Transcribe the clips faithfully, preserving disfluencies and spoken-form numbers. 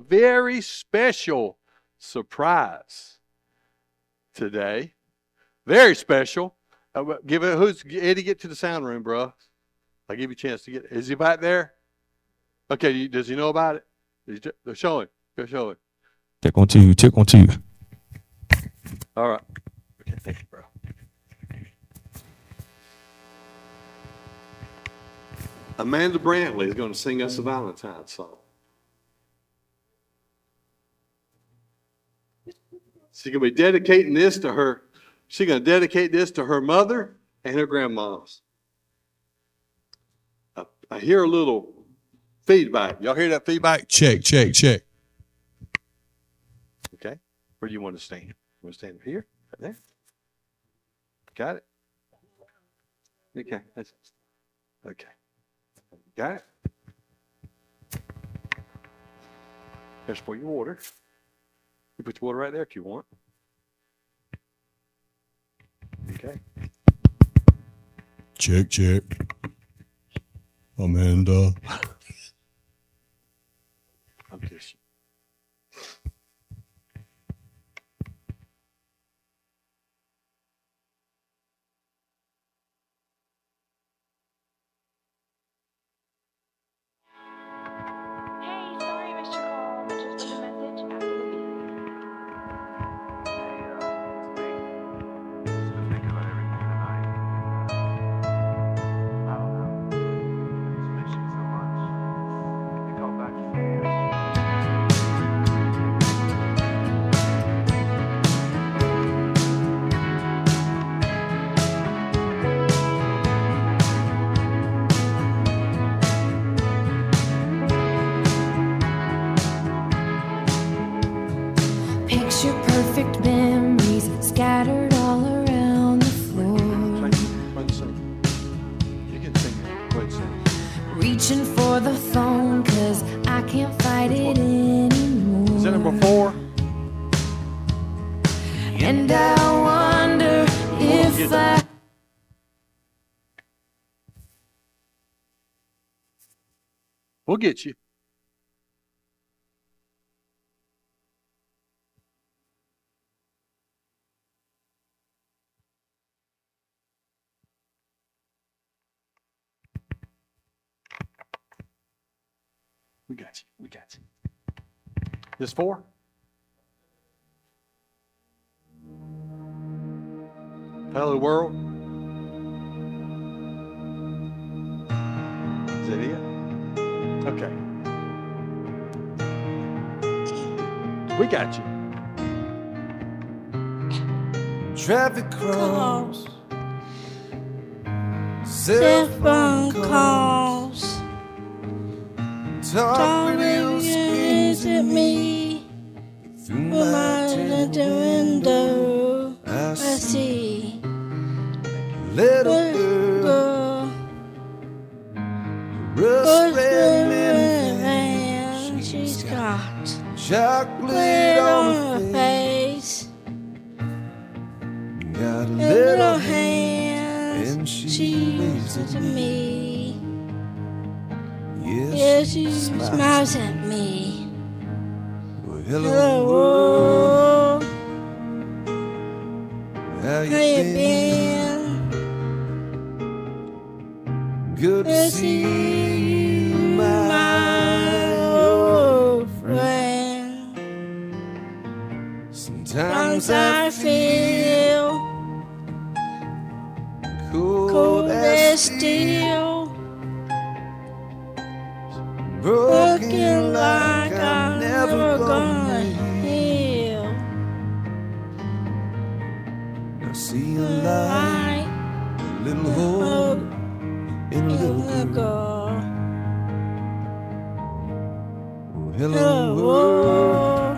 very special surprise today. Very special. Uh, give it. Who's Eddie? Get to the sound room, bro. I'll give you a chance to get. Is he back there? Okay. Does he know about it? He, show him. Go show him. Check on two. Check on two. All right. Okay. Thank you, bro. Amanda Brantley is going to sing us a Valentine's song. She's going to be dedicating this to her. She's going to dedicate this to her mother and her grandmas. I, I hear a little feedback. Y'all hear that feedback? Check, check, check. Okay. Where do you want to stand? You want to stand here? Right there? Got it? Okay. That's, okay. Got it? There's for your water. You put your water right there if you want. Okay. Check, check. Amanda. I'll kiss you. We'll get you. We got you. We got you. This four? Hello, world. Is that it? Okay. We got you. Traffic cross. Cell phone calls. Talk radio screams at me. through My my little window. I I see. little Little girl, girl. rust red Man, man. she's got chocolate glitter on on her her face. face. Got a A little little hand, hand. and she She waves waves at at me. Yes, Yeah, she smiles. smiles at me. Well, hello, Hello, world. world. How you How you been? been? Good to Good to see see you, you, my my old old friend. friend. Sometimes Sometimes I I feel feel cold cold as as steel, steel, broken looking like like I'm I'm never never gonna gonna heal. heal. I see a light, Light, a little hope in a little girl. girl. Oh, hello, Hello, world. world.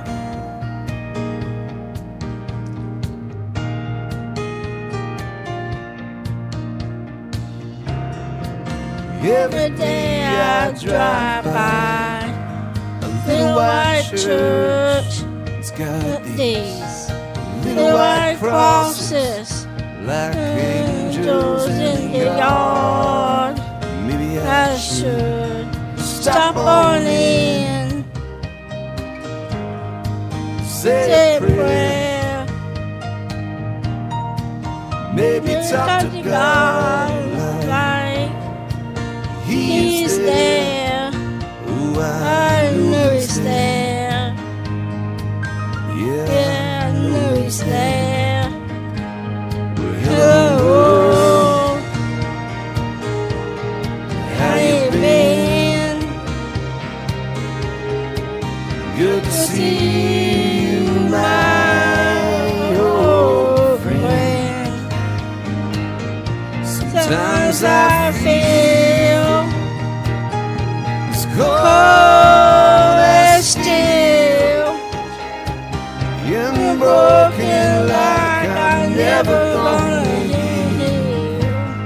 Every day I drive by a little white church. It's got these These little white crosses crosses, like angels angels in the yard. Maybe I I should should stop stop on on in. in. say say a a prayer. prayer. Maybe Maybe talk to God like like He's He's there. there. Oh, I know He's there. Yeah, Yeah, I know He's there. Well, hello, world. Hello, how you been? Good to To see you, see my my old old friend. friend. Sometimes Sometimes I I feel feel it's cold cold and and still, and broken broken like I'm never gonna heal. heal.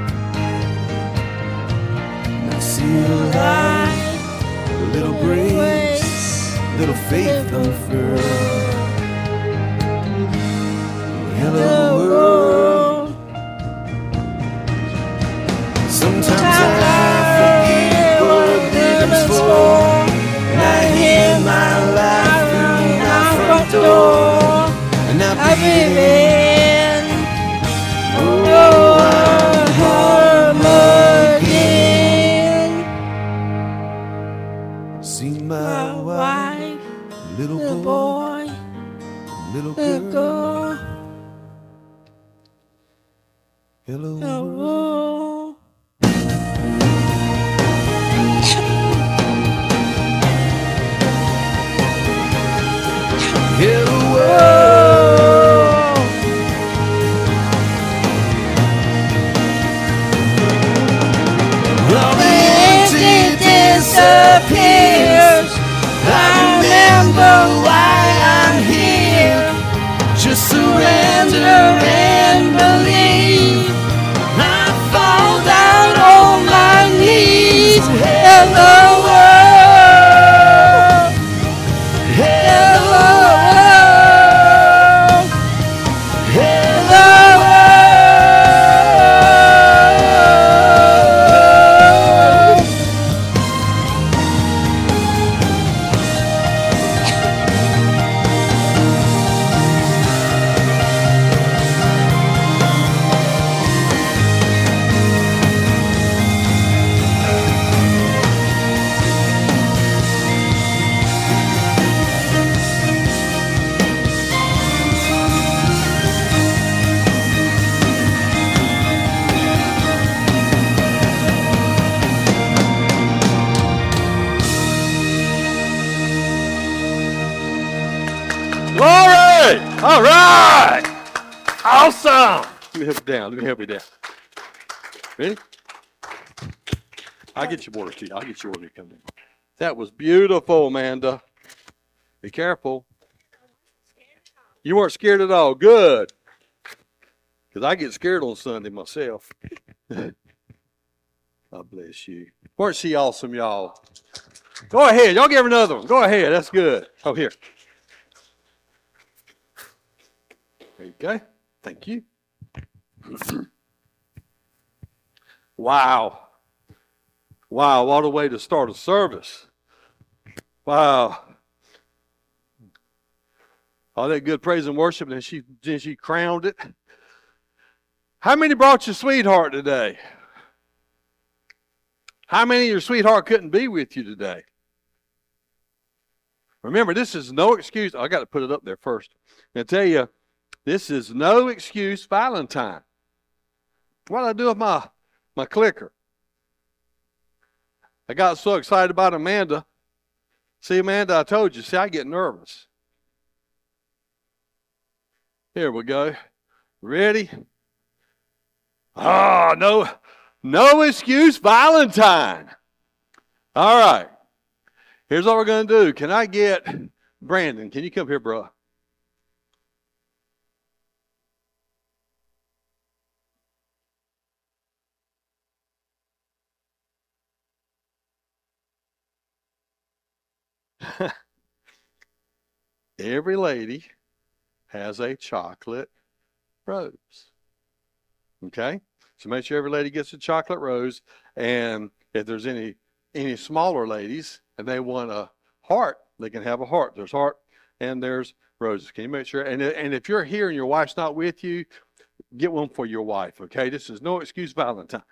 I see a light, a little grace, little faith unfurled. Hello, world. Sometimes I forget what living's for, and I hear my life through my front door, and I I breathe breathe in. in, Oh, I'm home home again. again. See my My wife, wife, little little boy, boy, little little girl. girl, Hello, world. hello. Hello, world. All the empty disappears. I remember why I'm here. Just surrender and believe. I fall down on my knees. Hello, world. Hello, world. Hello, world. Glory! All right! Awesome! Let me help you down. Let me help you down. Ready? I'll get your water to you. I'll get your water to come down. That was beautiful, Amanda. Be careful. You weren't scared at all. Good. Because I get scared on Sunday myself. God bless you. Weren't she awesome, y'all? Go ahead. Y'all give her another one. Go ahead. That's good. Oh, here. There you go. Thank you. Wow. Wow, what a way to start a service. Wow. All that good praise and worship, and then she, then she crowned it. How many brought your sweetheart today? How many of your sweetheart couldn't be with you today? Remember, this is no excuse. I got to put it up there first. I tell you, this is no excuse Valentine. What did I do with my, my clicker? I got so excited about Amanda. See, Amanda, I told you. See, I get nervous. Here we go. Ready? Oh, no, no excuse Valentine. All right. Here's what we're going to do. Can I get Brandon? Can you come here, bro? Every lady has a chocolate rose. Okay? So make sure every lady gets a chocolate rose. And if there's any any smaller ladies and they want a heart, they can have a heart. There's heart and there's roses. Can you make sure? And, and if you're here and your wife's not with you, get one for your wife, okay? This is no excuse Valentine.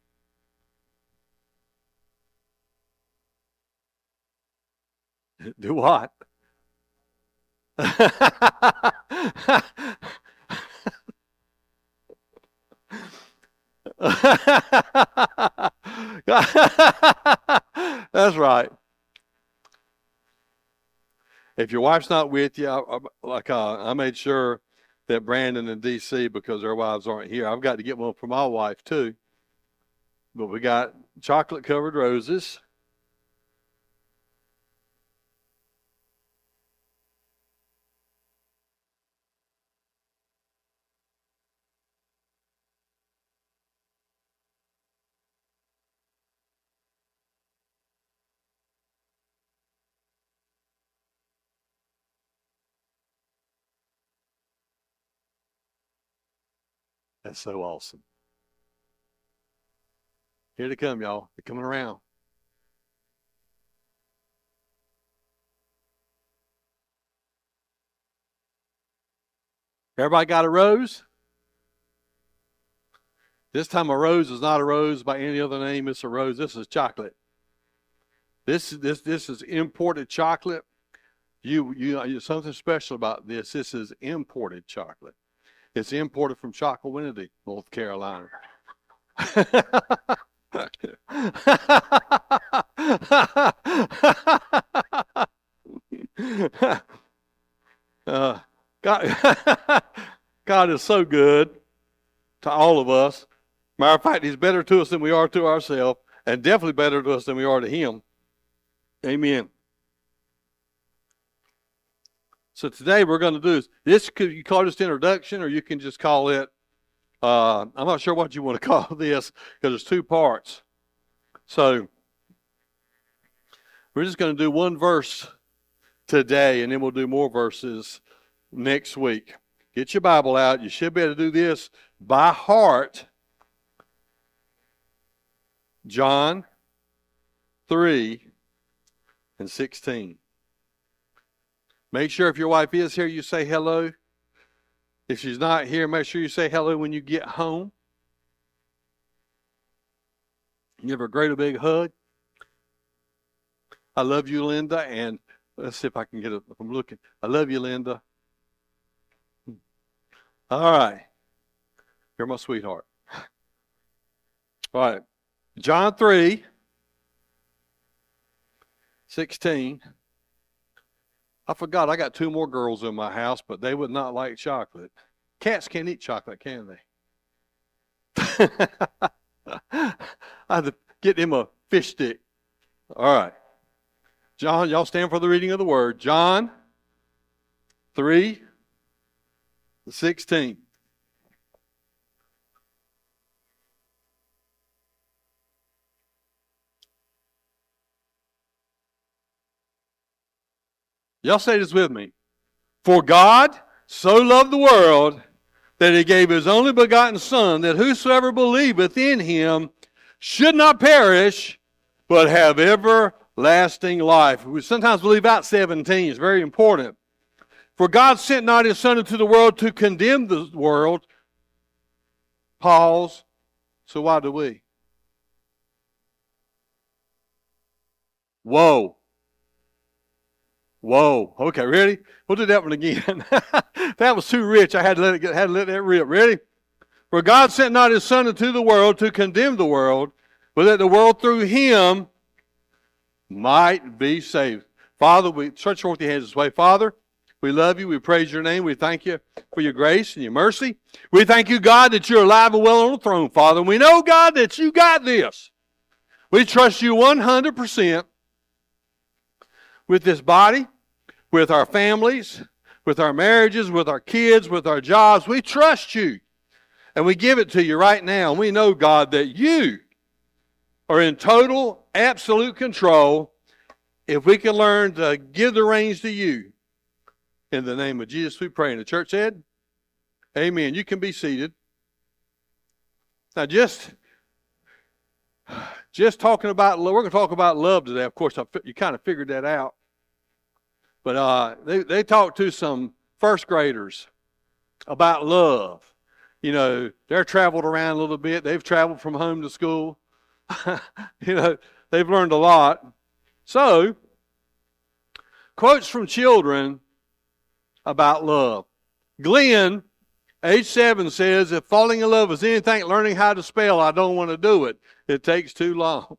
Do what? That's right. If your wife's not with you, I, I, like uh, I made sure that Brandon and D C, because their wives aren't here, I've got to get one for my wife too. But we got chocolate covered roses. That's so awesome. Here they come, y'all. They're coming around. Everybody got a rose? This time a rose is not a rose by any other name. It's a rose. This is chocolate. This this this is imported chocolate. You you there's something special about this. This is imported chocolate. It's imported from Chocowinity, North Carolina. uh, God, God is so good to all of us. Matter of fact, He's better to us than we are to ourselves, and definitely better to us than we are to Him. Amen. So today we're going to do this. This could you call this introduction, or you can just call it. Uh, I'm not sure what you want to call this because there's two parts. So we're just going to do one verse today, and then we'll do more verses next week. Get your Bible out. You should be able to do this by heart. John three and sixteen. Make sure if your wife is here, you say hello. If she's not here, make sure you say hello when you get home. Give her a great big hug. I love you, Linda, and let's see if I can get it. If I'm looking. I love you, Linda. All right. You're my sweetheart. All right. John three, sixteen. I forgot I got two more girls in my house, but they would not like chocolate. Cats can't eat chocolate, can they? I had to get them a fish stick. All right. John, y'all stand for the reading of the word. John three, sixteen. Y'all say this with me. For God so loved the world that He gave His only begotten Son, that whosoever believeth in Him should not perish, but have everlasting life. We sometimes leave out seventeen. It's very important. For God sent not His Son into the world to condemn the world. Pause. So why do we? Whoa. Whoa. Okay, ready? We'll do that one again. That was too rich. I had to let it get, had to let that rip. Ready? For God sent not His Son into the world to condemn the world, but that the world through Him might be saved. Father, we stretch forth your hands this way. Father, we love you. We praise your name. We thank you for your grace and your mercy. We thank you, God, that you're alive and well on the throne, Father. And we know, God, that you got this. We trust you one hundred percent with this body, with our families, with our marriages, with our kids, with our jobs. We trust you. And we give it to you right now. And we know, God, that you are in total, absolute control. If we can learn to give the reins to you, in the name of Jesus we pray. And the church said, amen. You can be seated. Now just, just talking about, we're going to talk about love today. Of course, I, you kind of figured that out. But uh, they, they talked to some first graders about love. You know, they're traveled around a little bit. They've traveled from home to school. You know, they've learned a lot. So, quotes from children about love. Glenn, age seven, says, if falling in love is anything like learning how to spell, I don't want to do it. It takes too long.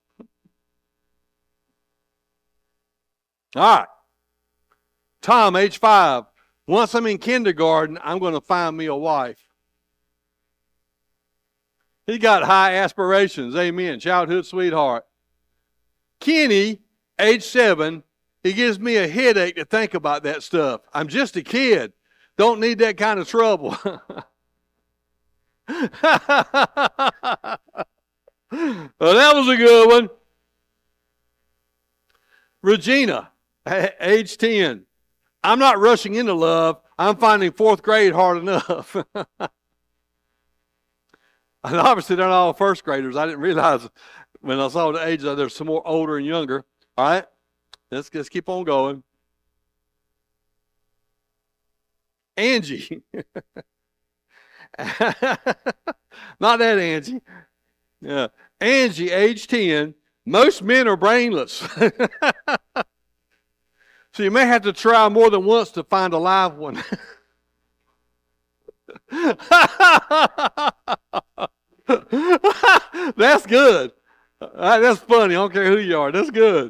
All right. Tom, age five. Once I'm in kindergarten, I'm going to find me a wife. He got high aspirations. Amen. Childhood sweetheart. Kenny, age seven, he gives me a headache to think about that stuff. I'm just a kid. Don't need that kind of trouble. Well, that was a good one. Regina, age ten. I'm not rushing into love. I'm finding fourth grade hard enough. And obviously, they're not all first graders. I didn't realize when I saw the ages, there's some more older and younger. All right? Let's just keep on going. Angie. Not that Angie. Yeah. Angie, age ten. Most men are brainless. So you may have to try more than once to find a live one. That's good. Uh, that's funny. I don't care who you are. That's good.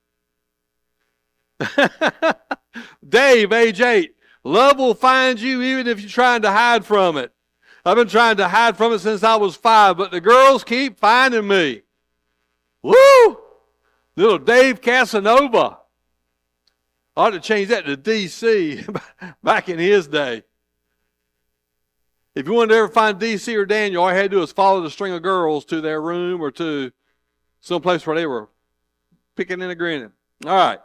Dave, age eight. Love will find you even if you're trying to hide from it. I've been trying to hide from it since I was five, but the girls keep finding me. Woo! Little Dave Casanova. I ought to change that to D C back in his day. If you wanted to ever find D C or Daniel, all you had to do was follow the string of girls to their room or to someplace where they were picking and grinning. All right.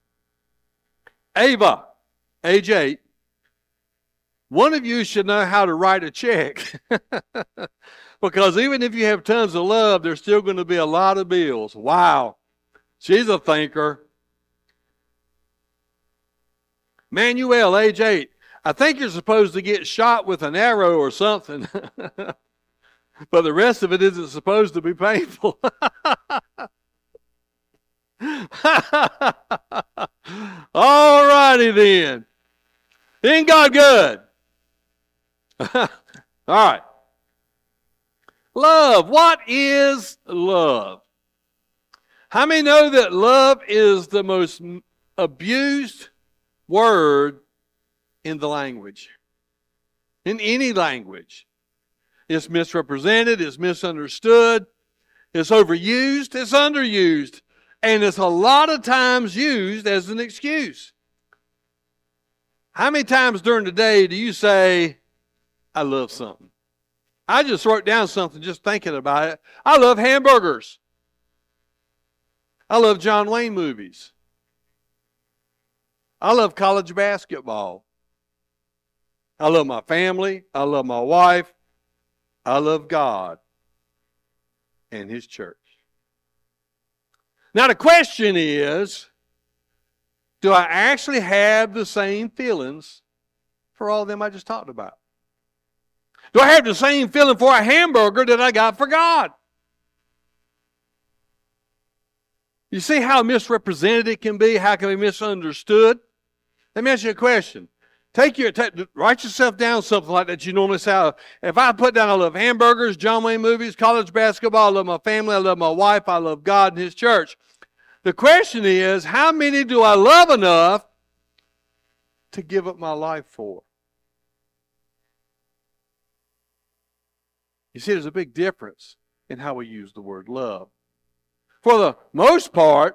Ava, age eight. One of you should know how to write a check. Because even if you have tons of love, there's still going to be a lot of bills. Wow. She's a thinker. Manuel, age eight. I think you're supposed to get shot with an arrow or something. But the rest of it isn't supposed to be painful. All righty then. Isn't God good? All right. Love. What is love? How many know that love is the most abused word in the language? In any language. It's misrepresented, it's misunderstood, it's overused, it's underused, and it's a lot of times used as an excuse. How many times during the day do you say, I love something? I just wrote down something just thinking about it. I love hamburgers. I love John Wayne movies. I love college basketball. I love my family. I love my wife. I love God and His church. Now the question is, do I actually have the same feelings for all of them I just talked about? Do I have the same feeling for a hamburger that I got for God? You see how misrepresented it can be? How it can be misunderstood? Let me ask you a question. Take your, take, write yourself down something like that you normally say. If I put down I love hamburgers, John Wayne movies, college basketball, I love my family, I love my wife, I love God and His church. The question is, how many do I love enough to give up my life for? You see, there's a big difference in how we use the word love. For the most part,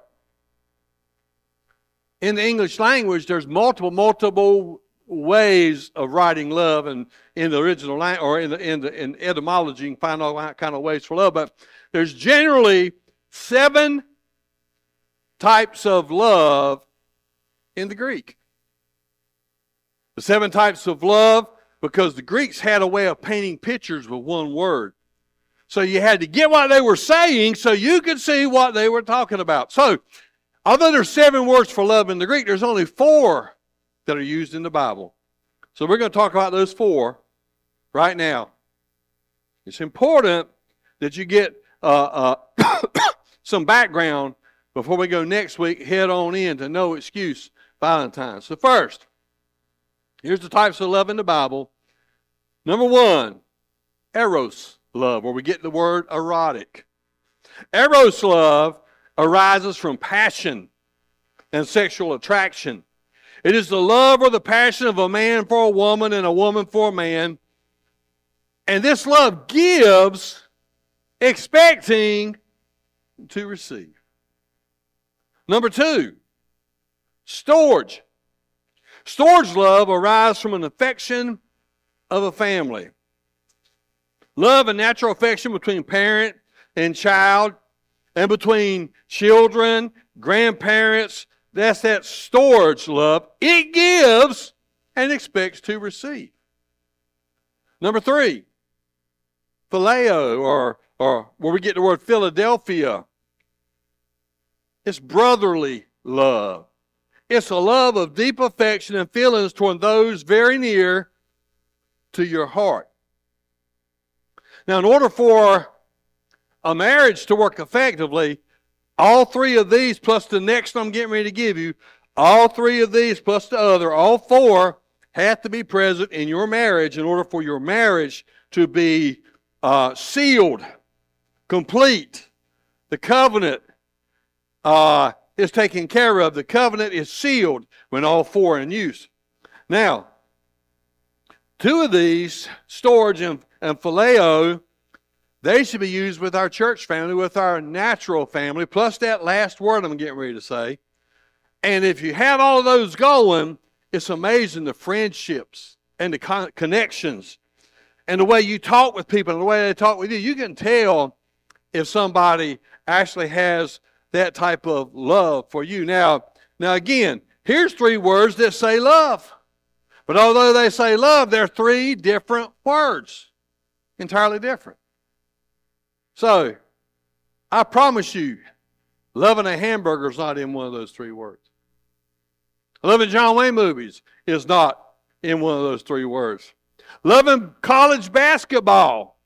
in the English language, there's multiple, multiple ways of writing love, and in the original language, or in the in the in etymology, you can find all kind of ways for love. But there's generally seven types of love in the Greek. The seven types of love, because the Greeks had a way of painting pictures with one word. So you had to get what they were saying so you could see what they were talking about. So Although there's seven words for love in the Greek, there's only four that are used in the Bible. So we're going to talk about those four right now. It's important that you get uh, uh, some background before we go next week head on in to No Excuse Valentine's. So first, here's the types of love in the Bible. Number one, eros love, where we get the word erotic. Eros love arises from passion and sexual attraction. It is the love or the passion of a man for a woman and a woman for a man. And this love gives, expecting to receive. Number two, storge. Storge love arises from an affection of a family. Love and natural affection between parent and child, and between children, grandparents. That's that storge love. It gives and expects to receive. Number three, phileo, or, or where we get the word Philadelphia. It's brotherly love. It's a love of deep affection and feelings toward those very near to your heart. Now, in order for a marriage to work effectively, all three of these plus the next I'm getting ready to give you, all three of these plus the other, all four have to be present in your marriage in order for your marriage to be uh, sealed, complete. The covenant uh, is taken care of. The covenant is sealed when all four are in use. Now, two of these, storge and, and phileo, they should be used with our church family, with our natural family, plus that last word I'm getting ready to say. And if you have all of those going, it's amazing the friendships and the con- connections and the way you talk with people and the way they talk with you. You can tell if somebody actually has that type of love for you. Now, now again, here's three words that say love. But although they say love, they're three different words, entirely different. So, I promise you, loving a hamburger is not in one of those three words. Loving John Wayne movies is not in one of those three words. Loving college basketball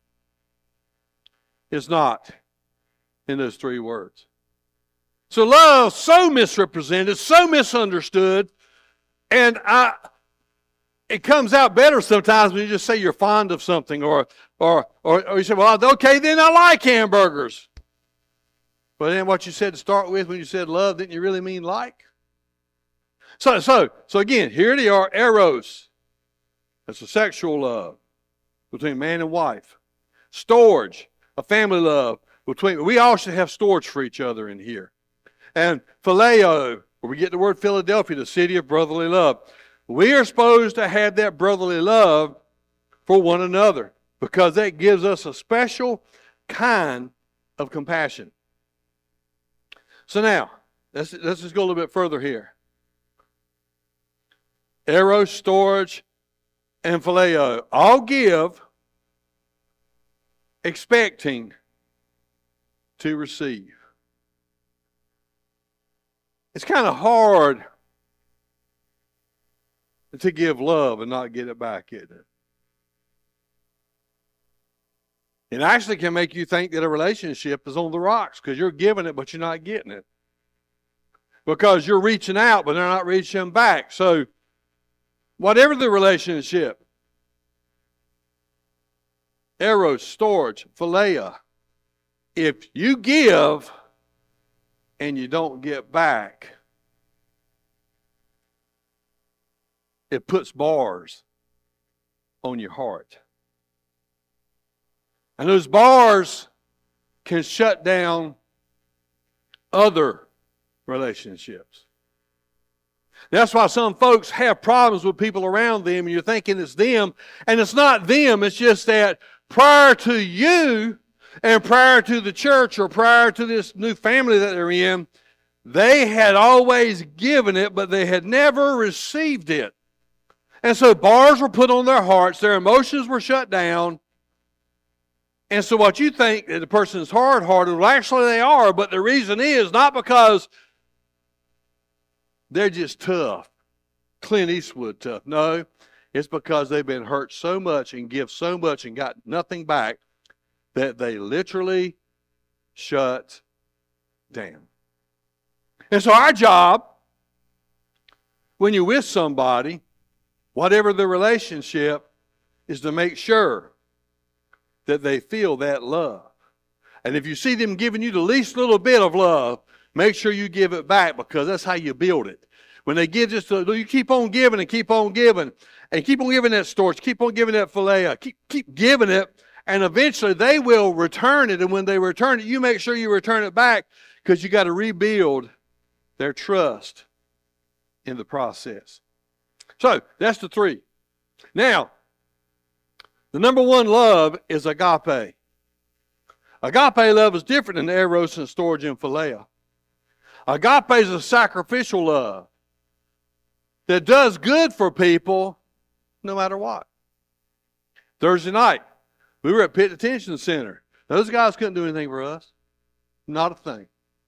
is not in those three words. So love, so misrepresented, so misunderstood, and I... it comes out better sometimes when you just say you're fond of something, or or or, or you say, well, okay, then I like hamburgers. But then what you said to start with when you said love, didn't you really mean like? So, so, so again, here they are, eros. That's a sexual love between man and wife. Storge, a family love between, we all should have storge for each other in here. And phileo, where we get the word Philadelphia, the city of brotherly love. We are supposed to have that brotherly love for one another because that gives us a special kind of compassion. So now, let's, let's just go a little bit further here. Eros, storge, and phileo all give, expecting to receive. It's kind of hard to give love and not get it back, isn't it? It actually can make you think that a relationship is on the rocks because you're giving it, but you're not getting it. Because you're reaching out, but they're not reaching back. So, whatever the relationship, eros, storge, philea, if you give and you don't get back, it puts bars on your heart. And those bars can shut down other relationships. That's why some folks have problems with people around them, and you're thinking it's them, and it's not them. It's just that prior to you and prior to the church or prior to this new family that they're in, they had always given it, but they had never received it. And so bars were put on their hearts, their emotions were shut down. And so what you think that the person is hard-hearted, well, actually they are, but the reason is not because they're just tough. Clint Eastwood tough. No, it's because they've been hurt so much and give so much and got nothing back that they literally shut down. And so our job, when you're with somebody, whatever the relationship, is to make sure that they feel that love. And if you see them giving you the least little bit of love, make sure you give it back, because that's how you build it. When they give just, a, you keep on giving and keep on giving, and keep on giving that storage, keep on giving that filet, keep, keep giving it, and eventually they will return it. And when they return it, you make sure you return it back, because you got to rebuild their trust in the process. So that's the three. Now, the number one love is agape. Agape love is different than eros and storge and philea. Agape is a sacrificial love that does good for people no matter what. Thursday night, we were at Pitt Detention Center. Those guys couldn't do anything for us. Not a thing.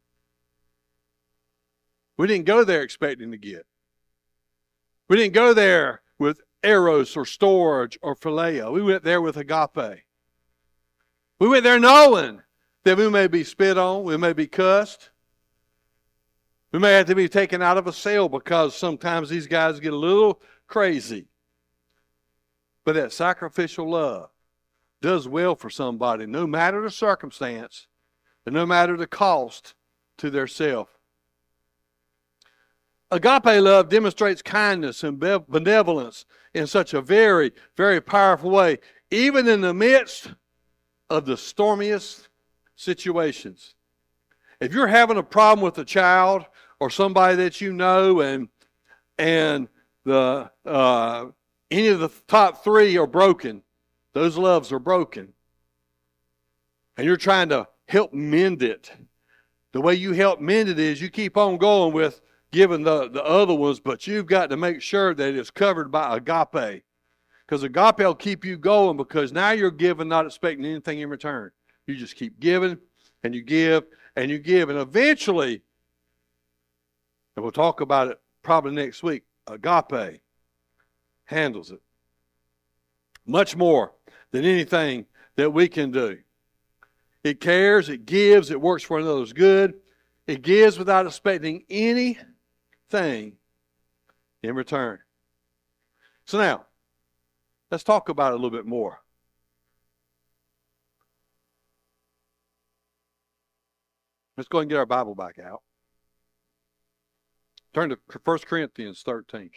We didn't go there expecting to get. We didn't go there with eros or storge or philea. We went there with agape. We went there knowing that we may be spit on, we may be cussed. We may have to be taken out of a cell because sometimes these guys get a little crazy. But that sacrificial love does well for somebody, no matter the circumstance, and no matter the cost to their self. Agape love demonstrates kindness and benevolence in such a very, very powerful way, even in the midst of the stormiest situations. If you're having a problem with a child or somebody that you know, and and the uh, any of the top three are broken, those loves are broken, and you're trying to help mend it, the way you help mend it is you keep on going with giving the, the other ones, but you've got to make sure that it's covered by agape. Because agape will keep you going, because now you're giving, not expecting anything in return. You just keep giving, and you give, and you give. And eventually, and we'll talk about it probably next week, agape handles it much more than anything that we can do. It cares, it gives, it works for another's good. It gives without expecting anything in return. So now, let's talk about it a little bit more. Let's go ahead and get our Bible back out. Turn to First Corinthians thirteen.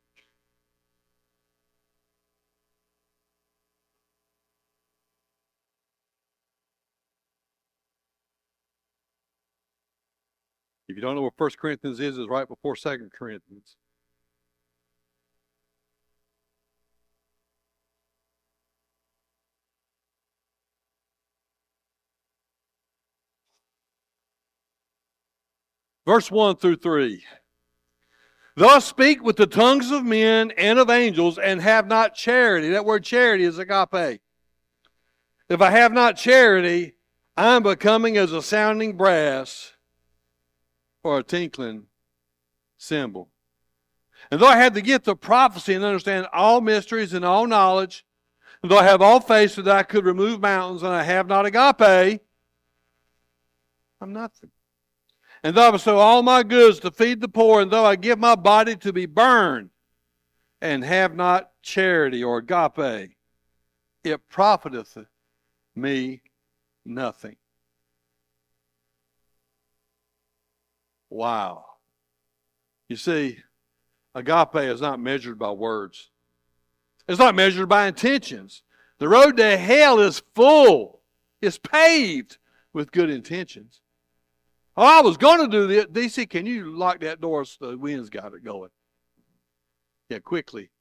If you don't know what First Corinthians is, it's right before Second Corinthians. Verse one through three. Thus speak with the tongues of men and of angels, and have not charity. That word charity is agape. If I have not charity, I am becoming as a sounding brass or a tinkling cymbal. And though I have the gift of prophecy and understand all mysteries and all knowledge, and though I have all faith so that I could remove mountains, and I have not agape, I'm nothing. And though I bestow all my goods to feed the poor, and though I give my body to be burned, and have not charity or agape, it profiteth me nothing. Wow. You see, agape is not measured by words. It's not measured by intentions. The road to hell is full. It's paved with good intentions. Oh, I was going to do this. D C, can you lock that door so the wind's got it going? Yeah, quickly.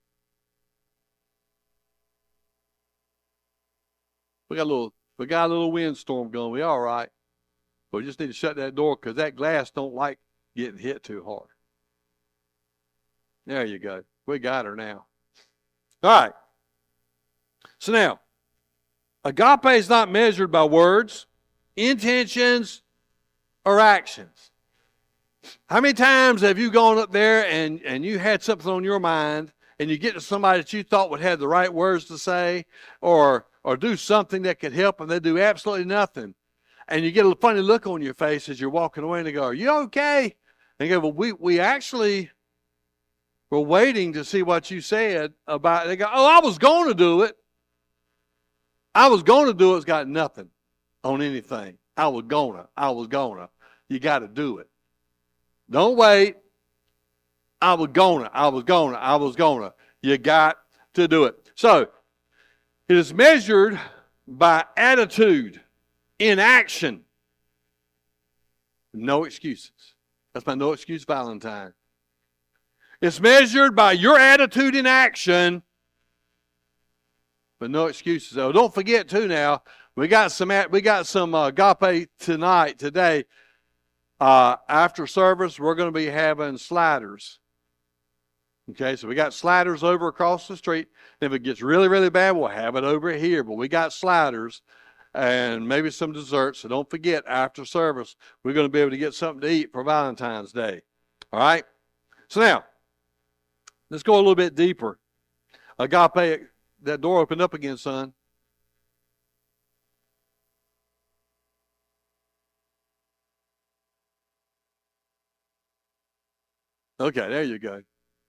We got a little, we got a little windstorm going. We all right. But we just need to shut that door because that glass don't like getting hit too hard. There you go. We got her now. All right. So now, agape is not measured by words, intentions, or actions. How many times have you gone up there and, and you had something on your mind and you get to somebody that you thought would have the right words to say or or do something that could help and they do absolutely nothing. And you get a funny look on your face as you're walking away and they go, are you okay? And you go, well, we, we actually were waiting to see what you said about it. They go, oh, I was going to do it. I was going to do it. It's got nothing on anything. I was going to. I was going to. You got to do it. Don't wait. I was going to. I was going to. I was going to. You got to do it. So, it is measured by attitude, inaction. No excuses. That's my no excuse Valentine. It's measured by your attitude in action, but no excuses. So don't forget too now, we got some we got some uh, agape tonight, today. Uh, after service, we're going to be having sliders. Okay, so we got sliders over across the street. If it gets really, really bad, we'll have it over here. But we got sliders and maybe some desserts. So don't forget, after service, we're going to be able to get something to eat for Valentine's Day. All right? So now, let's go a little bit deeper. Agape, that door opened up again, son. Okay, there you go.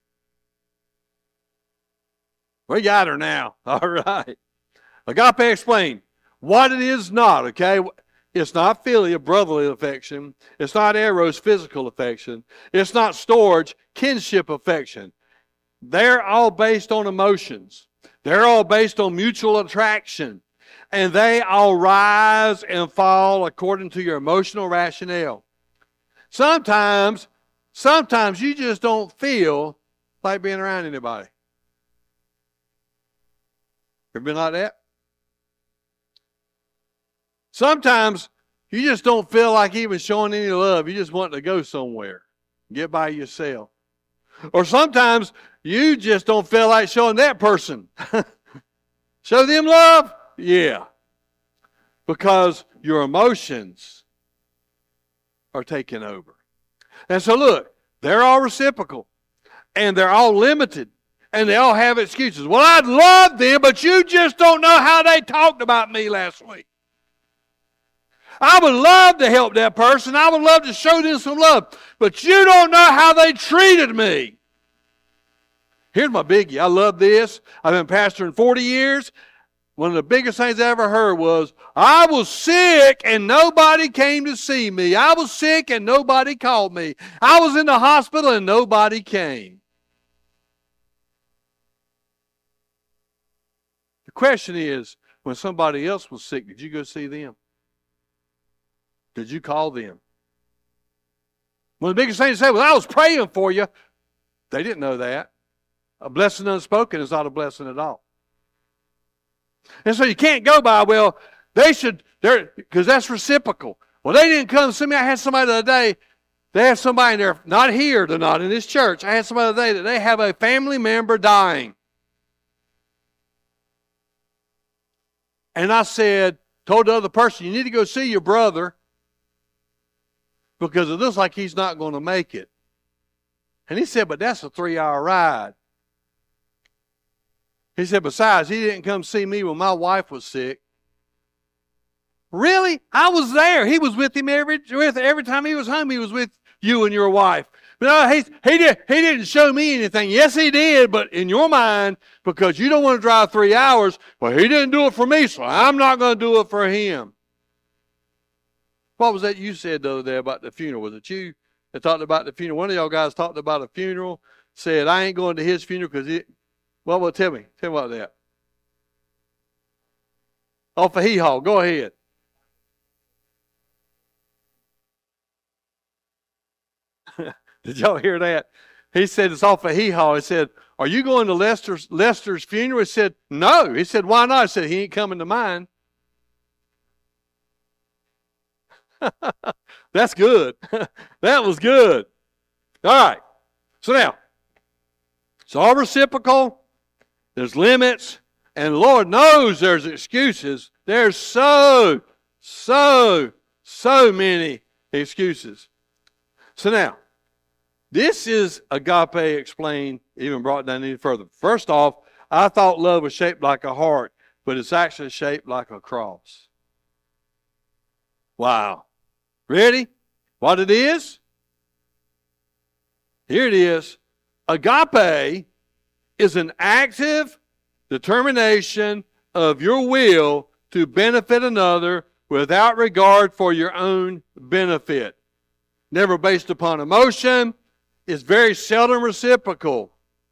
We got her now. All right. Agape explained what it is not, okay? It's not philia, brotherly affection. It's not eros, physical affection. It's not storge, kinship affection. They're all based on emotions. They're all based on mutual attraction. And they all rise and fall according to your emotional rationale. Sometimes, sometimes you just don't feel like being around anybody. Ever been like that? Sometimes you just don't feel like even showing any love. You just want to go somewhere. Get by yourself. Or sometimes you just don't feel like showing that person. Show them love? Yeah. Because your emotions are taking over. And so look, they're all reciprocal. And they're all limited. And they all have excuses. Well, I'd love them, but you just don't know how they talked about me last week. I would love to help that person. I would love to show them some love. But you don't know how they treated me. Here's my biggie. I love this. I've been pastoring forty years. One of the biggest things I ever heard was, I was sick and nobody came to see me. I was sick and nobody called me. I was in the hospital and nobody came. The question is, when somebody else was sick, did you go see them? Did you call them? One of the biggest things to say was, I was praying for you. They didn't know that. A blessing unspoken is not a blessing at all. And so you can't go by, well, they should, because that's reciprocal. Well, they didn't come see me. I had somebody the other day, they had somebody in there, not here, they're not in this church. I had somebody the other day that they have a family member dying. And I said, told the other person, you need to go see your brother because it looks like he's not going to make it. And he said, but that's a three-hour ride. He said, besides, he didn't come see me when my wife was sick. Really? I was there. He was with him every, with, every time he was home. He was with you and your wife. But no, he, he, did, he didn't show me anything. Yes, he did, but in your mind, because you don't want to drive three hours, well, he didn't do it for me, so I'm not going to do it for him. What was that you said the other day about the funeral? Was it you that talked about the funeral? One of y'all guys talked about a funeral, said, I ain't going to his funeral because it, well, well, tell me. Tell me about that. Off of Hee Haw. Go ahead. Did y'all hear that? He said it's off of Hee Haw. He said, are you going to Lester's, Lester's funeral? He said, no. He said, why not? He said, he ain't coming to mine. That's good. That was good. All right. So now, it's all reciprocal. There's limits, and the Lord knows there's excuses. There's so, so, so many excuses. So now, This is agape explained, even brought down any further. First off, I thought love was shaped like a heart, but it's actually shaped like a cross. Wow. Ready? What it is? Here it is. Agape is an active determination of your will to benefit another without regard for your own benefit. Never based upon emotion. It's very seldom reciprocal.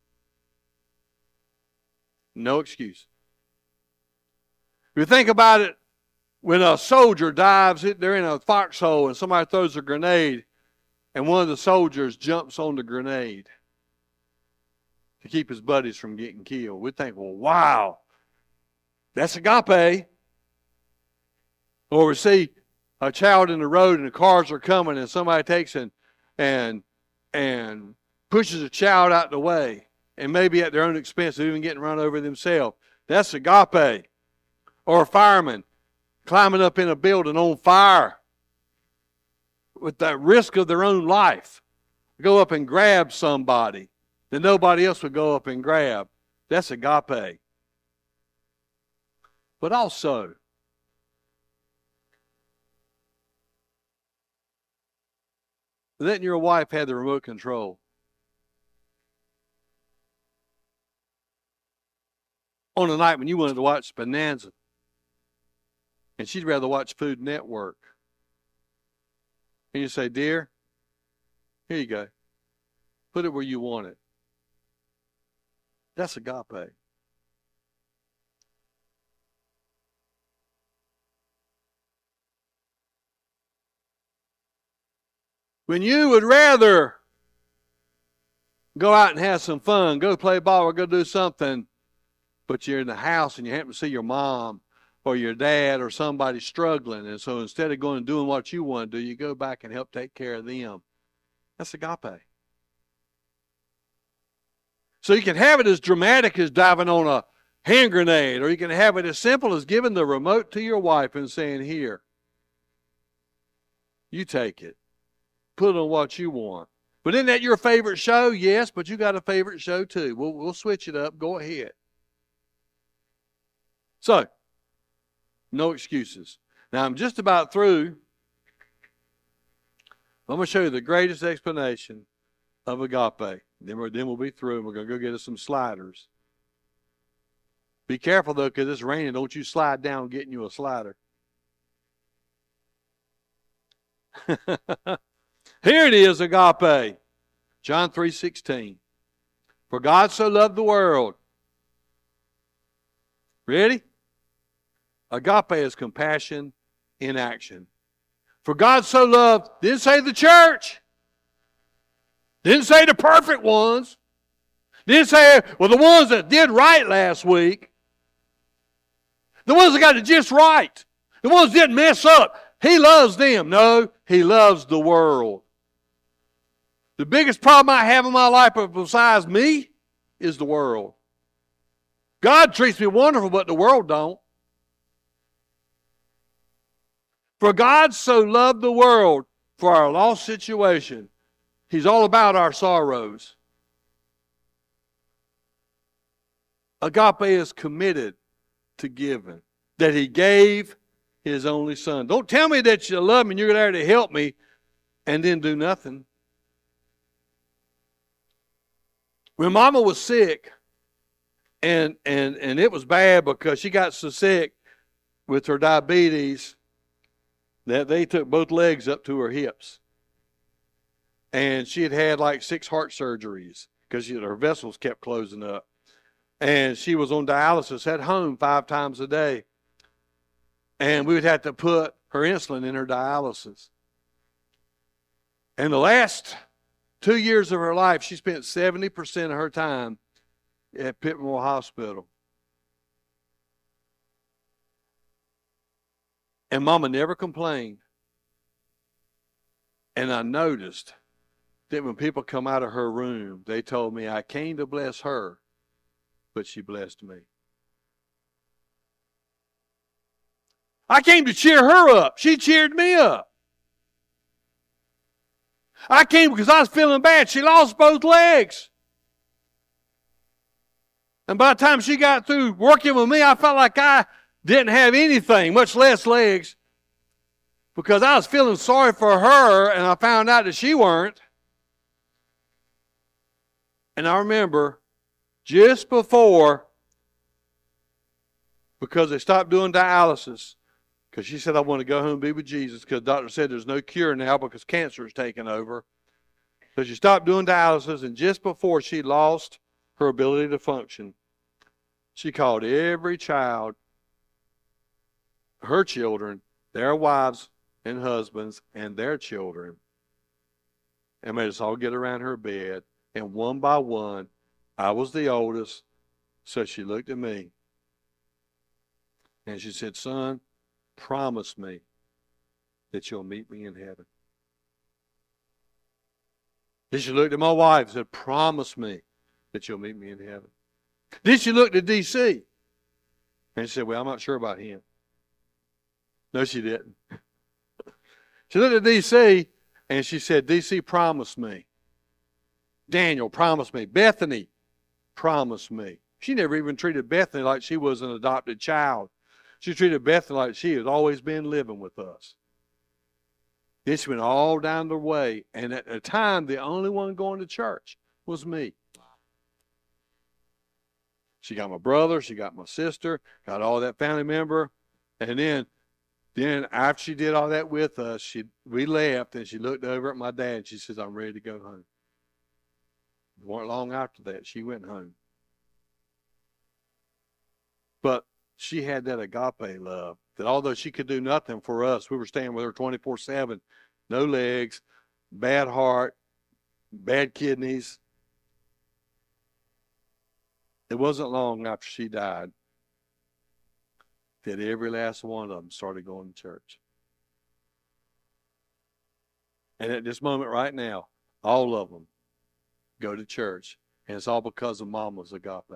No excuse. If you think about it, when a soldier dives, they're in a foxhole and somebody throws a grenade and one of the soldiers jumps on the grenade to keep his buddies from getting killed. We think, well, wow, that's agape. Or we see a child in the road and the cars are coming and somebody takes and and and pushes a child out the way, and maybe at their own expense, even getting run over themselves. That's agape. Or a fireman climbing up in a building on fire with the risk of their own life. Go up and grab somebody that nobody else would go up and grab. That's agape. But also, letting your wife have the remote control. On a night when you wanted to watch Bonanza, and she'd rather watch Food Network. And you say, dear, here you go. Put it where you want it. That's agape. When you would rather go out and have some fun, go play ball or go do something, but you're in the house and you happen to see your mom or your dad or somebody struggling, and so instead of going and doing what you want to do, you go back and help take care of them. That's agape. So you can have it as dramatic as diving on a hand grenade, or you can have it as simple as giving the remote to your wife and saying, here, you take it. Put on what you want. But isn't that your favorite show? Yes, but you got a favorite show too. We'll, we'll switch it up. Go ahead. So, no excuses. Now, I'm just about through. I'm going to show you the greatest explanation of agape. Then, we're, then we'll be through, and we're going to go get us some sliders. Be careful, though, because it's raining. Don't you slide down getting you a slider. Here it is, agape. John three sixteen. For God so loved the world. Ready? Agape is compassion in action. For God so loved, didn't say the church. Didn't say the perfect ones. Didn't say, well, the ones that did right last week. The ones that got it just right. The ones that didn't mess up. He loves them. No, He loves the world. The biggest problem I have in my life besides me is the world. God treats me wonderful, but the world don't. For God so loved the world for our lost situation. He's all about our sorrows. Agape is committed to giving. That He gave His only Son. Don't tell me that you love me and you're there to help me and then do nothing. When Mama was sick, and, and, and it was bad because she got so sick with her diabetes that they took both legs up to her hips. And she had had like six heart surgeries because her vessels kept closing up. And she was on dialysis at home five times a day. And we would have to put her insulin in her dialysis. And the last two years of her life, she spent seventy percent of her time at Pitmore Hospital. And Mama never complained. And I noticed that when people come out of her room, they told me, I came to bless her, but she blessed me. I came to cheer her up. She cheered me up. I came because I was feeling bad. She lost both legs. And by the time she got through working with me, I felt like I didn't have anything, much less legs, because I was feeling sorry for her, and I found out that she weren't. And I remember just before, because they stopped doing dialysis, because she said, I want to go home and be with Jesus, because the doctor said there's no cure now because cancer has taken over. So she stopped doing dialysis, and just before she lost her ability to function, she called every child, her children, their wives and husbands, and their children, and made us all get around her bed. And one by one, I was the oldest, so she looked at me, and she said, son, promise me that you'll meet me in heaven. Then she looked at my wife and said, promise me that you'll meet me in heaven. Then she looked at D C and she said, well, I'm not sure about him. No, she didn't. She looked at D C and she said, D C, promise me. Daniel, promise me. Bethany, promise me. She never even treated Bethany like she was an adopted child. She treated Bethany like she had always been living with us. Then she went all down the way, and at the time, the only one going to church was me. She got my brother, she got my sister, got all that family member, and then, then after she did all that with us, she we left, and she looked over at my dad, and she says, I'm ready to go home. It wasn't long after that, she went home. But she had that agape love, that although she could do nothing for us, we were staying with her twenty-four seven, no legs, bad heart, bad kidneys. It wasn't long after she died that every last one of them started going to church. And at this moment right now, all of them go to church, and it's all because of Mama's agape.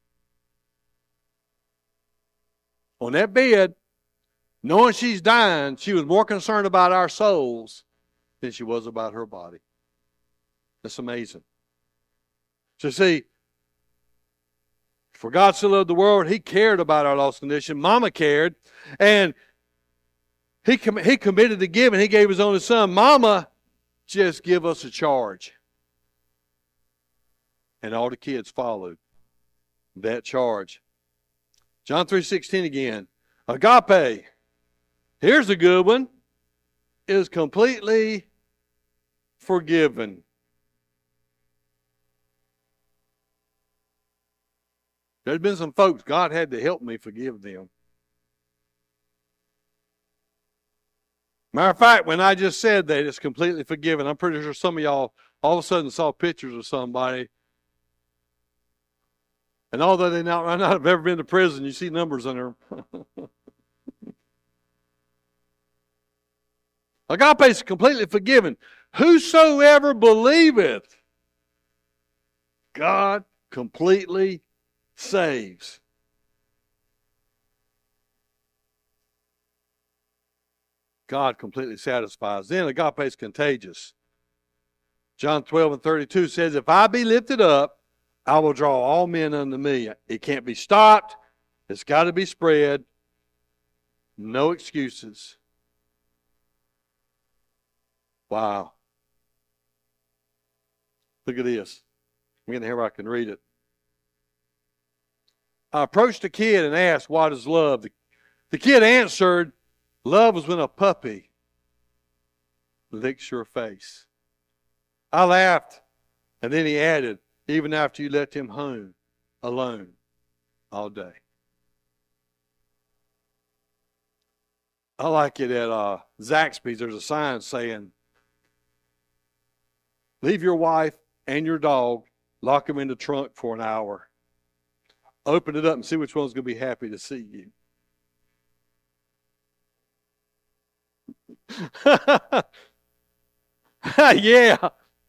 On that bed, knowing she's dying, she was more concerned about our souls than she was about her body. That's amazing. So see, for God so loved the world, He cared about our lost condition. Mama cared, and He com- He committed to give, and He gave His only Son. Mama just give us a charge. And all the kids followed that charge. John three sixteen again. Agape, here's a good one, is completely forgiven. There's been some folks, God had to help me forgive them. Matter of fact, when I just said that it's completely forgiven, I'm pretty sure some of y'all all of a sudden saw pictures of somebody. And although they not, might not have ever been to prison, you see numbers on there. Agape is completely forgiven. Whosoever believeth, God completely saves. God completely satisfies. Then agape is contagious. John twelve and thirty-two says, if I be lifted up, I will draw all men unto me. It can't be stopped. It's got to be spread. No excuses. Wow. Look at this. I'm getting here where I can read it. I approached a kid and asked, what is love? The, the kid answered, love is when a puppy licks your face. I laughed, and then he added, even after you left him home alone all day. I like it at uh, Zaxby's. There's a sign saying, leave your wife and your dog, lock them in the trunk for an hour. Open it up and see which one's going to be happy to see you. Yeah.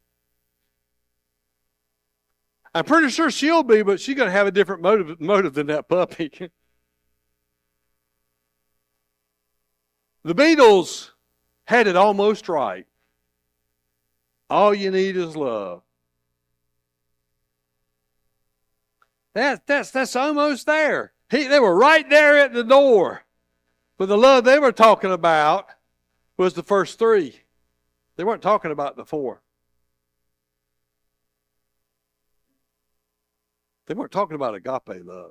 I'm pretty sure she'll be, but she's going to have a different motive, motive than that puppy. The Beatles had it almost right. All you need is love. That, that's, that's almost there. He, they were right there at the door. But the love they were talking about was the first three. They weren't talking about the four. They weren't talking about agape love.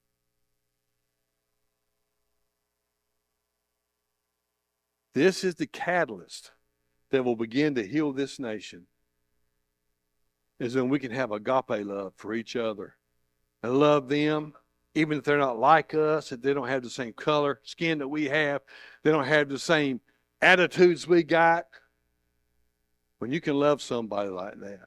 This is the catalyst that will begin to heal this nation, is when we can have agape love for each other and love them, even if they're not like us, if they don't have the same color, skin that we have, they don't have the same attitudes we got. When you can love somebody like that.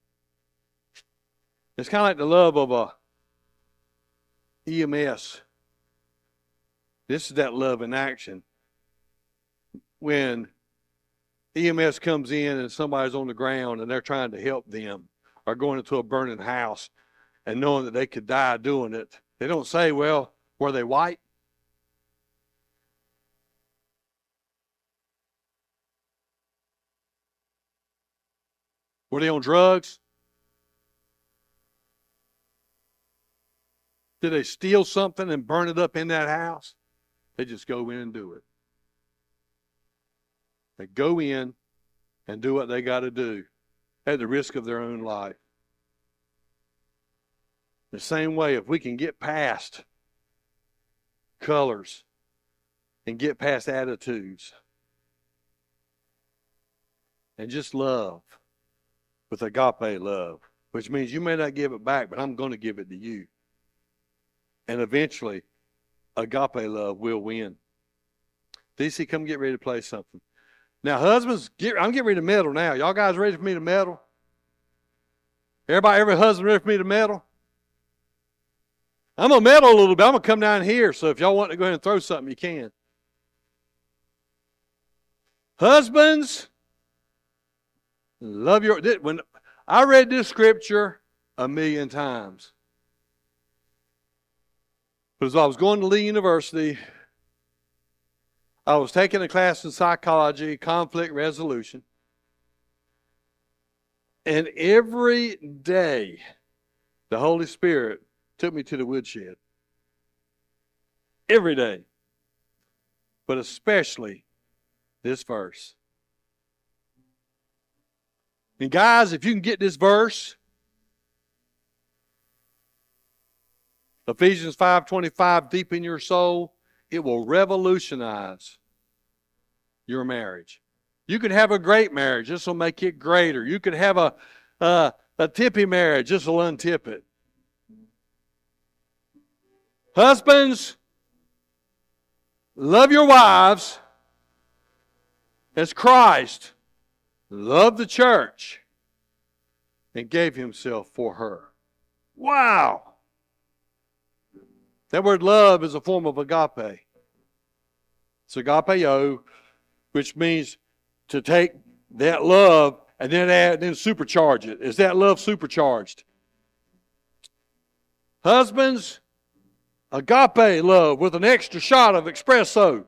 It's kind of like the love of a E M S. This is that love in action. When E M S comes in and somebody's on the ground and they're trying to help them, or going into a burning house and knowing that they could die doing it, they don't say, well, were they white? Were they on drugs? Did they steal something and burn it up in that house? They just go in and do it. They go in and do what they got to do at the risk of their own life. The same way, if we can get past colors and get past attitudes and just love with agape love, which means you may not give it back, but I'm going to give it to you. And eventually, agape love will win. D C, come get ready to play something. Now, husbands, get, I'm getting ready to medal now. Y'all guys ready for me to medal? Everybody, every husband ready for me to medal? I'm going to medal a little bit. I'm going to come down here, so if y'all want to go ahead and throw something, you can. Husbands, love your... When I read this scripture a million times. But as I was going to Lee University, I was taking a class in psychology, conflict resolution. And every day, the Holy Spirit took me to the woodshed. Every day. But especially this verse. And guys, if you can get this verse, Ephesians five twenty-five, deep in your soul, it will revolutionize your marriage. You could have a great marriage. This will make it greater. You could have a, uh, a tippy marriage. This will untip it. Husbands, love your wives as Christ loved the church and gave himself for her. Wow! That word love is a form of agape. It's agapeo, which means to take that love and then add, then supercharge it. Is that love supercharged? Husbands, agape love with an extra shot of espresso.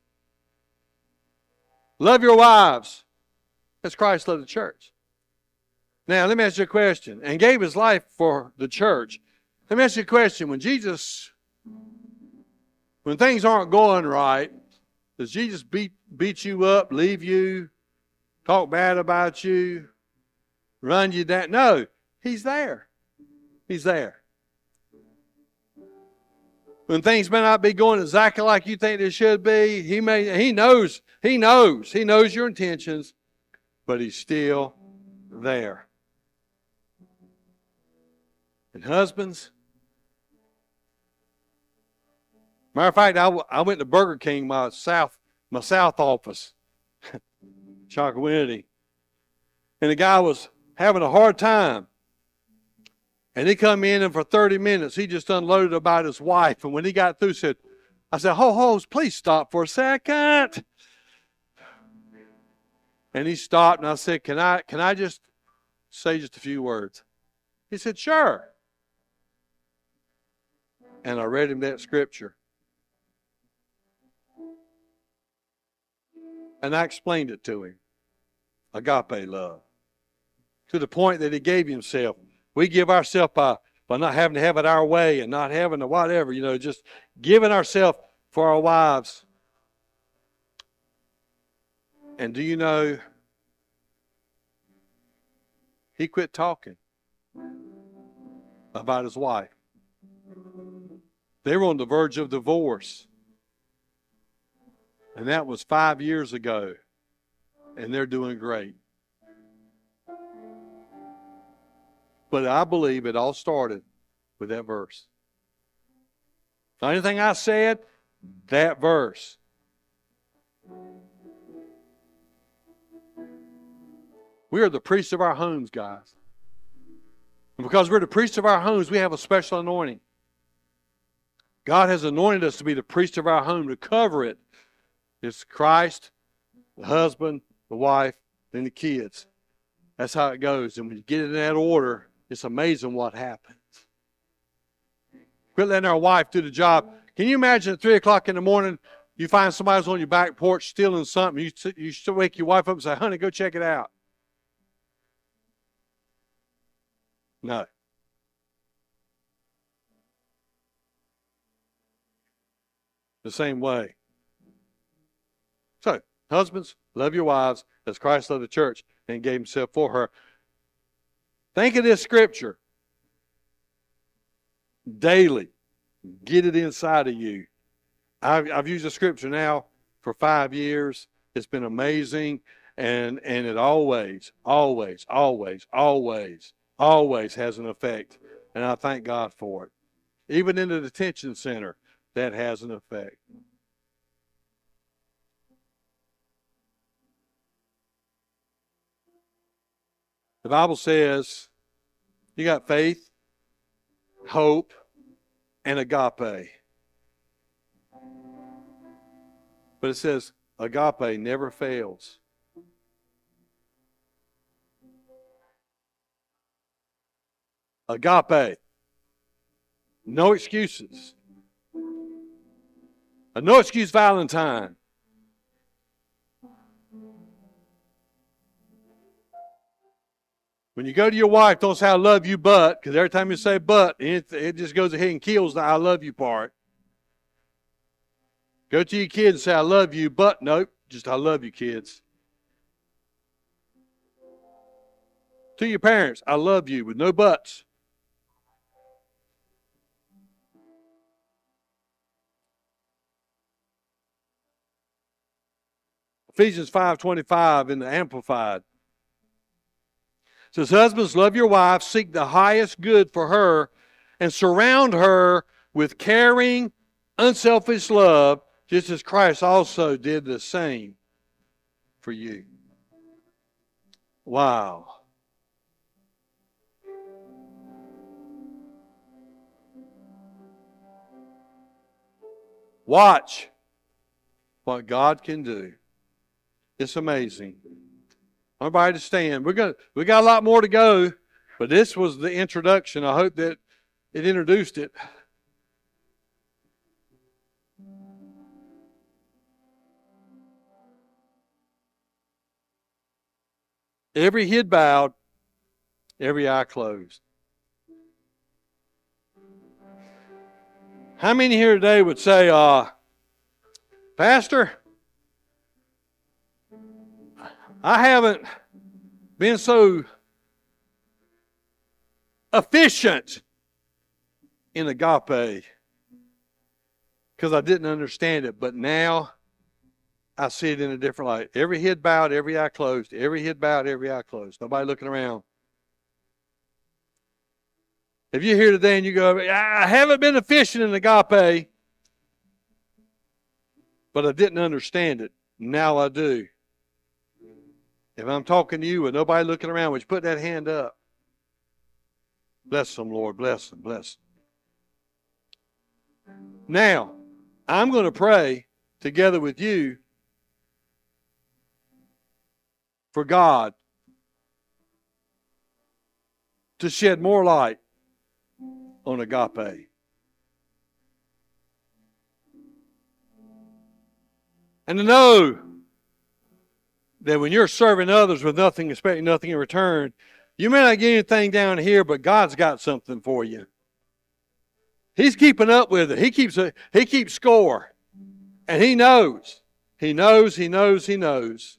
Love your wives as Christ loved the church. Now, let me ask you a question. And gave his life for the church. Let me ask you a question. When Jesus, when things aren't going right, does Jesus beat, beat you up, leave you, talk bad about you, run you down? No, he's there. He's there. When things may not be going exactly like you think they should be, he may, he knows, he knows, he knows your intentions, but he's still there. And husbands, matter of fact, I, I went to Burger King, my south, my south office, Chocowinity, and the guy was having a hard time. And he come in and for thirty minutes, he just unloaded about his wife. And when he got through, said, I said, ho, ho, please stop for a second. And he stopped and I said, can I, can I just say just a few words? He said, sure. And I read him that scripture. And I explained it to him. Agape love. to the point that he gave himself. We give ourselves by, by not having to have it our way and not having to whatever, you know, just giving ourselves for our wives. And do you know, he quit talking about his wife. They were on the verge of divorce. And that was five years ago. And they're doing great. But I believe it all started with that verse. Not anything I said, that verse. We are the priests of our homes, guys. And because we're the priests of our homes, we have a special anointing. God has anointed us to be the priest of our home, to cover it. It's Christ, the husband, the wife, then the kids. That's how it goes. And when you get it in that order, it's amazing what happens. Quit letting our wife do the job. Can you imagine at three o'clock in the morning, you find somebody's on your back porch stealing something. You, you still wake your wife up and say, honey, go check it out. No. The same way. So, husbands, love your wives as Christ loved the church and gave himself for her. Think of this scripture. Daily. Get it inside of you. I've, I've used the scripture now for five years. It's been amazing. And, and it always, always, always, always, always has an effect. And I thank God for it. Even in the detention center, that has an effect. The Bible says you got faith, hope, and agape. But it says agape never fails. Agape. No excuses. A no excuse Valentine. When you go to your wife, don't say, I love you, but, because every time you say but, it, it just goes ahead and kills the I love you part. Go to your kids and say, I love you, but, nope, just I love you, kids. To your parents, I love you, with no buts. Ephesians five twenty-five in the Amplified. It says, husbands, love your wife, seek the highest good for her, and surround her with caring, unselfish love, just as Christ also did the same for you. Wow. Watch what God can do. It's amazing. Everybody to stand. We're gonna we got a lot more to go, but this was the introduction. I hope that it introduced it. Every head bowed, every eye closed. How many here today would say, uh, Pastor, I haven't been so efficient in agape because I didn't understand it, but now I see it in a different light. Every head bowed, every eye closed. Every head bowed, every eye closed. Nobody looking around. If you're here today and you go, I haven't been efficient in agape, but I didn't understand it. Now I do. If I'm talking to you with nobody looking around, would you put that hand up? Bless them, Lord. Bless them. Bless them. Now, I'm going to pray together with you for God to shed more light on agape. And to know that when you're serving others with nothing, expecting nothing in return, You may not get anything down here, but God's got something for you. He's keeping up with it. He keeps a, he keeps score. And he knows. He knows, he knows, he knows.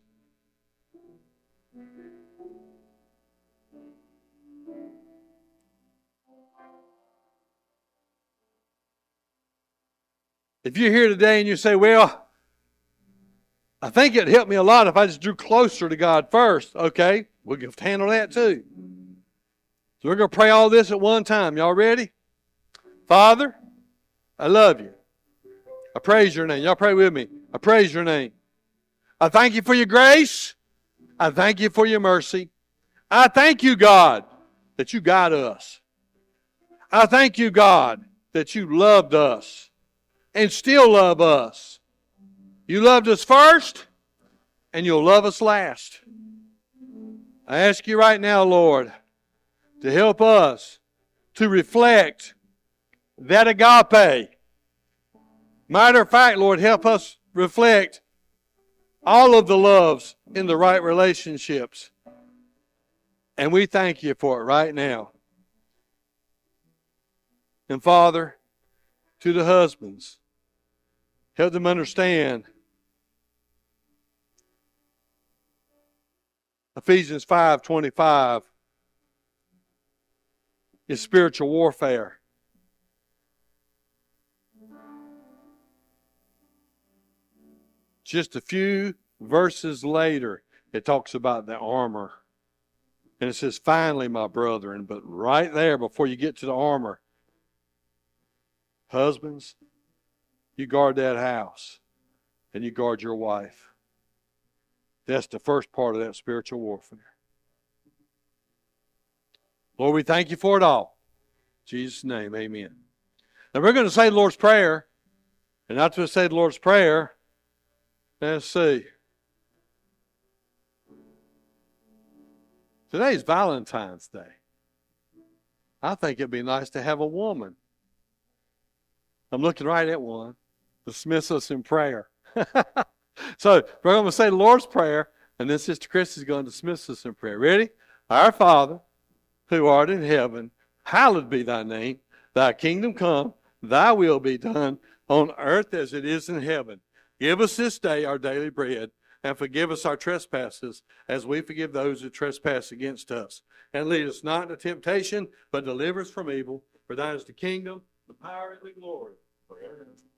If you're here today and you say, well, I think it'd help me a lot if I just drew closer to God first. Okay, we'll have to handle that too. So we're going to pray all this at one time. Y'all ready? Father, I love you. I praise your name. Y'all pray with me. I praise your name. I thank you for your grace. I thank you for your mercy. I thank you, God, that you guide us. I thank you, God, that you loved us and still love us. You loved us first, and you'll love us last. I ask you right now, Lord, to help us to reflect that agape. Matter of fact, Lord, help us reflect all of the loves in the right relationships. And we thank you for it right now. And Father, to the husbands, help them understand Ephesians five twenty-five is spiritual warfare. Just a few verses later, it talks about the armor. And it says, finally, my brethren. But right there, before you get to the armor, husbands, you guard that house. And you guard your wife. That's the first part of that spiritual warfare. Lord, we thank you for it all. In Jesus' name, amen. Now we're going to say the Lord's Prayer. And after we say the Lord's Prayer, let's see. Today's Valentine's Day. I think it'd be nice to have a woman. I'm looking right at one. Dismiss us in prayer. So we're going to say the Lord's Prayer, and then Sister Chris is going to dismiss us in prayer. Ready? Our Father, who art in heaven, hallowed be thy name. Thy kingdom come, thy will be done on earth as it is in heaven. Give us this day our daily bread, and forgive us our trespasses, as we forgive those who trespass against us. And lead us not into temptation, but deliver us from evil. For thine is the kingdom, the power, and the glory forever.